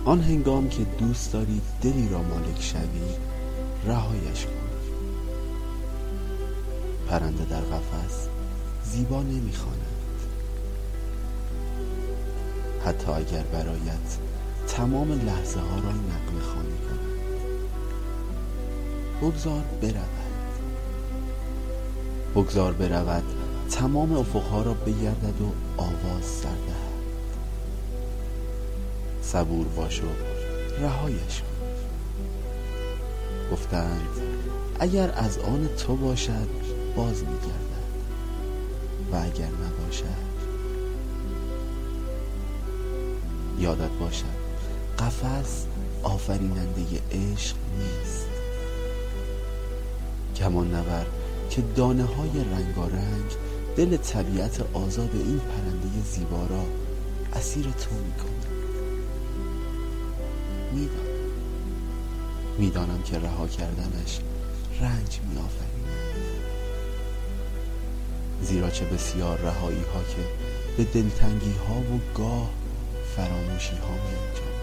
آن هنگام که دوست داری دلی را مالک شوی، رهایش کن. پرنده در قفس زیبا نمیخواند، حتی اگر برایت تمام لحظه ها را نغمه خوانی کند. بگذار برود تمام افقها را بگردد و آواز سر دهد. صبور باش و رهایش کن. گفتند اگر از آن تو باشد باز می‌گردد و اگر نباشد. یادت باشد قفس آفریننده عشق نیست. کمان نبر که دانه های رنگارنگ دل طبیعت آزاد این پرنده زیبا را اسیر تو می‌کند. میدانم که رها کردنش رنج می‌آفریند، زیرا چه بسیار رهایی ها که به دلتنگی ها و گاه فراموشی ها می انجامد.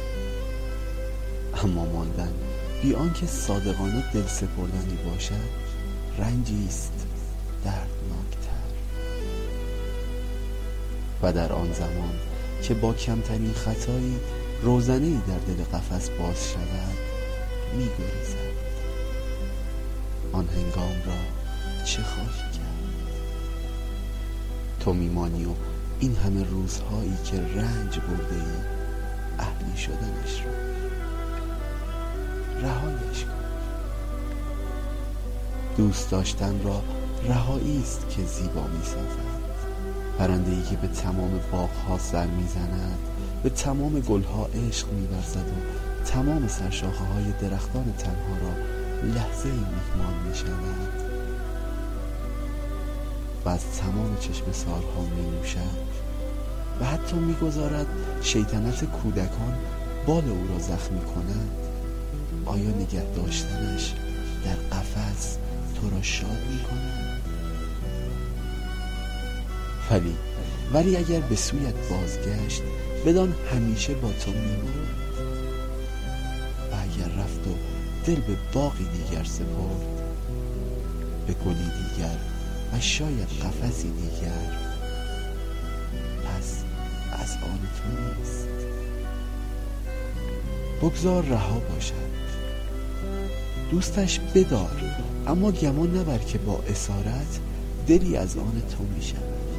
اما ماندن بی آنکه صادقانه دل سپردنی باشد رنجی است دردناکتر. و در آن زمان که با کمترین خطایی روزنه‌ای در دل قفس باز شود می‌گریزد. آن هنگام را چه خواهی کرد؟ تو میمانی و این همه روزهایی که رنج برده ای اهلی شدنش را. رهایش کن. دوست داشتن را رهایی است که زیبا می‌سازد. پرنده‌ای که به تمام باغ‌ها سر می‌زند، به تمام گل‌ها عشق می‌ورزد و تمام سرشاخه‌های درختان تنها را لحظه‌ای میهمان می‌شود و از تمام چشمه‌سارها می‌نوشد و حتی می‌گذارد شیطنت کودکان بال او را زخمی کند. آیا نگه داشتنش در قفس تو را شاد می‌کند؟ ولی اگر به سویت بازگشت بدان همیشه با تو می‌ماند. و اگر رفت و دل به باغی دیگر سپرد، به گلی دیگر و شاید قفسی دیگر، پس از آن تو نیست. بگذار رها باشد. دوستش بدار، اما گمان نبر که با اسارت دلی از آن تو می شود.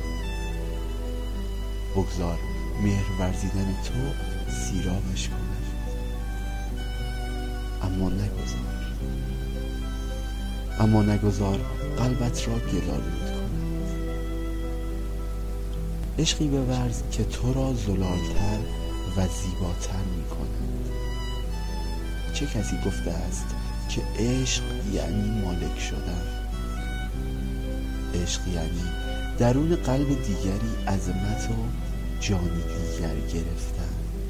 بگذار مهر ورزیدن تو سیرابش کند، اما نگذار قلبت را گلالود کند. عشقی بورز که تو را زلالتر و زیباتر می کند. چه کسی گفته است که عشق یعنی مالک شدن؟ عشق یعنی درون قلب دیگری عظمت و جانی دیگر گرفتن.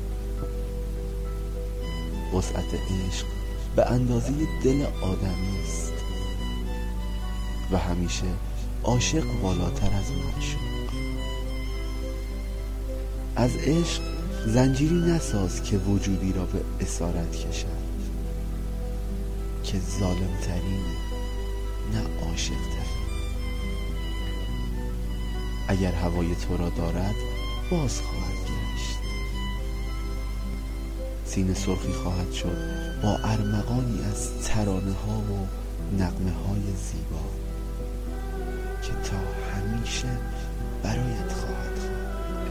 وسعت عشق به اندازه دل آدمی است و همیشه عاشق بالاتر از معشوق. از عشق زنجیری نساز که وجودی را به اسارت کشد، که ظالم ترین نه عاشق ترین. اگر هوای تو را دارد باز خواهد گشت، سینه سرخی خواهد شد با ارمغانی از ترانه ها و نغمه های زیبا که تا همیشه برایت خواهد خواند،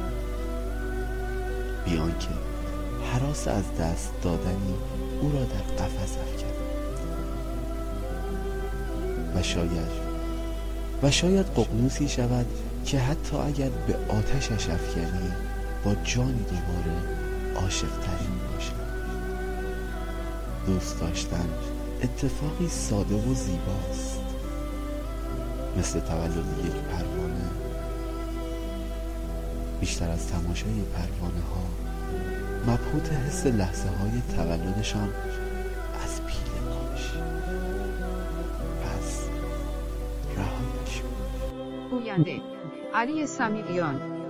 بیان که هراس از دست دادنی او را در قفس افکند. و شاید ققنوسی شود که حتی اگر به آتشش افکنی با جانی دوباره عاشق ترین باشد. دوست داشتن اتفاقی ساده و زیباست، مثل تولد یک پروانه. بیشتر از تماشای پروانه ها مبهوت حس لحظه های تولدشان از پیله باش. پس رهایش کن. گوینده علی سمیعیان.